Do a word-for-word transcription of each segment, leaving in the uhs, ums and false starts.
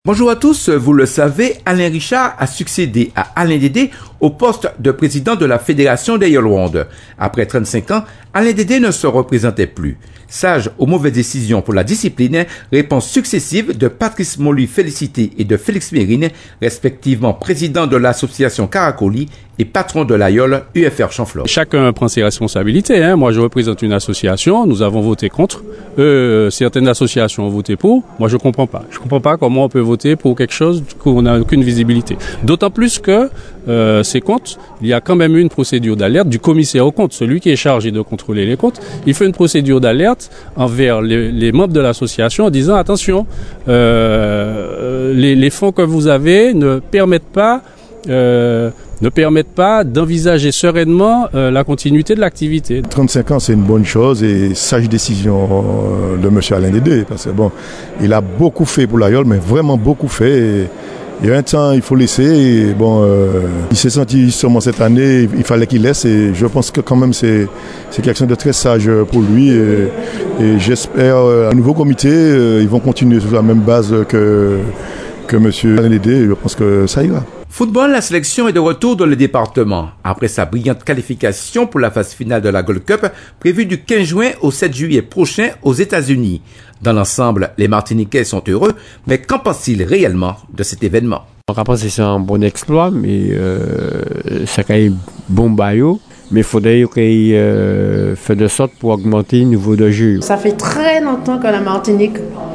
Bonjour à tous, vous le savez, Alain Richard a succédé à Alain Dédé au poste de président de la Fédération des Yolande. Après trente-cinq ans, Alain Dédé ne se représentait plus. Sage aux mauvaises décisions pour la discipline, réponses successives de Patrice Molu Félicité et de Félix Mérine, respectivement président de l'association Caracoli et patron de l'A Y O L U F R Chanfleur. Chacun prend ses responsabilités. Hein. Moi, je représente une association, nous avons voté contre. Euh, certaines associations ont voté pour. Moi, je comprends pas. Je comprends pas comment on peut voter pour quelque chose qu'on n'a aucune visibilité. D'autant plus que euh, ces comptes, il y a quand même une procédure d'alerte du commissaire aux comptes, celui qui est chargé de contrôler les comptes. Il fait une procédure d'alerte envers les, les membres de l'association en disant attention, euh, les, les fonds que vous avez ne permettent pas euh, ne permettent pas d'envisager sereinement euh, la continuité de l'activité. trente-cinq ans, c'est une bonne chose et sage décision de M. Alain Dédé, parce que bon, il a beaucoup fait pour l'A Y O L, mais vraiment beaucoup fait. Et, et un temps, il faut laisser. Et bon, euh, il s'est senti sûrement cette année, il fallait qu'il laisse. Et je pense que quand même, c'est, c'est quelque chose de très sage pour lui. Et, et j'espère, un nouveau comité, ils vont continuer sur la même base que, que M. Alain Dédé. Je pense que ça ira. Football, la sélection est de retour dans le département. Après sa brillante qualification pour la phase finale de la Gold Cup, prévue du quinze juin au sept juillet prochain aux États-Unis. Dans l'ensemble, les Martiniquais sont heureux, mais qu'en pense-t-il réellement de cet événement? On pense que c'est un bon exploit, mais euh, ça a été bon baillot. Mais il faudrait qu'il euh, fasse de sorte pour augmenter le niveau de jeu. Ça fait très longtemps que la Martinique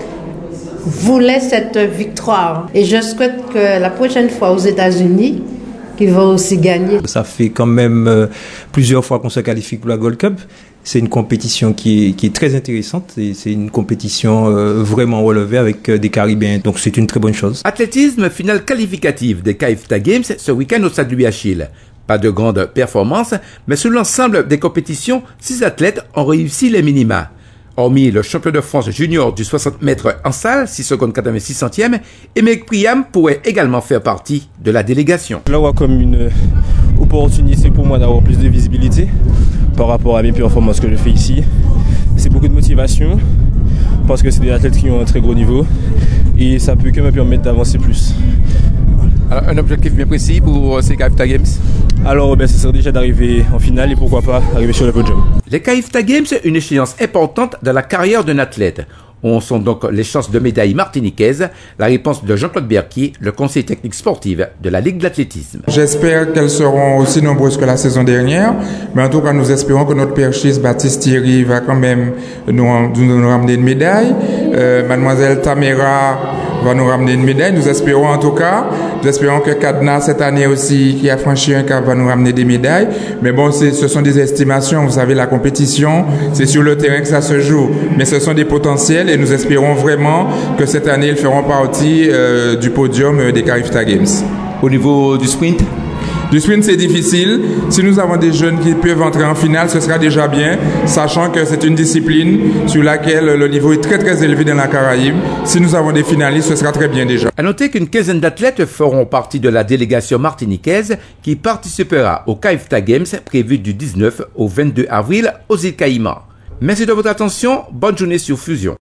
voulait cette victoire. Et je souhaite que la prochaine fois aux États-Unis, qu'ils vont aussi gagner. Ça fait quand même euh, plusieurs fois qu'on se qualifie pour la Gold Cup. C'est une compétition qui est, qui est très intéressante et c'est une compétition euh, vraiment relevée avec euh, des Caribéens. Donc c'est une très bonne chose. Athlétisme, finale qualificative des CAIFTA Games ce week-end au Stade Louis Achille. Pas de grande performance, mais sur l'ensemble des compétitions, six athlètes ont réussi les minima. Hormis le champion de France junior du soixante mètres en salle, six secondes quatre-vingt-six centièmes, Émeric Priam pourrait également faire partie de la délégation. Je le vois comme une opportunité pour moi d'avoir plus de visibilité par rapport à mes performances que je fais ici. C'est beaucoup de motivation parce que c'est des athlètes qui ont un très gros niveau et ça peut que me permettre d'avancer plus. Alors, un objectif bien précis pour ces CAIFTA Games? Alors, ben, ce serait déjà d'arriver en finale et pourquoi pas arriver sur le podium. Les CAIFTA Games, une échéance importante dans la carrière d'un athlète. Où sont donc les chances de médaille martiniquaise? La réponse de Jean-Claude Berquier, le conseiller technique sportif de la Ligue d'athlétisme. J'espère qu'elles seront aussi nombreuses que la saison dernière, mais en tout cas nous espérons que notre perchiste Baptiste Thierry va quand même nous, nous, nous ramener une médaille. Euh, Mademoiselle Tamera va nous ramener une médaille, nous espérons en tout cas. Nous espérons que Cadena cette année aussi, qui a franchi un cap, va nous ramener des médailles. Mais bon, c'est, ce sont des estimations, vous savez, la compétition, c'est sur le terrain que ça se joue. Mais ce sont des potentiels et nous espérons vraiment que cette année, ils feront partie euh, du podium des CAIFTA Games. Au niveau du sprint? Du sprint, c'est difficile. Si nous avons des jeunes qui peuvent entrer en finale, ce sera déjà bien, sachant que c'est une discipline sur laquelle le niveau est très très élevé dans la Caraïbe. Si nous avons des finalistes, ce sera très bien déjà. À noter qu'une quinzaine d'athlètes feront partie de la délégation martiniquaise qui participera aux CAIFTA Games prévus du dix-neuf au vingt-deux avril aux îles Caïmans. Merci de votre attention. Bonne journée sur Fusion.